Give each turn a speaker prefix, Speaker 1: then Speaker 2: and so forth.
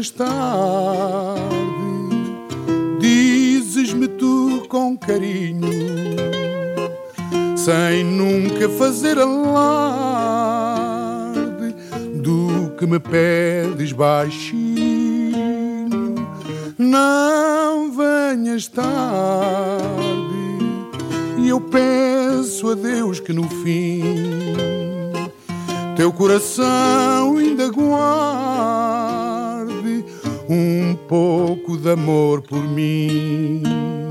Speaker 1: venhas tarde, dizes-me tu com carinho, sem nunca fazer alarde do que me pedes baixinho. Não venhas tarde, e eu peço a Deus que no fim teu coração ainda guarde um pouco de amor por mim.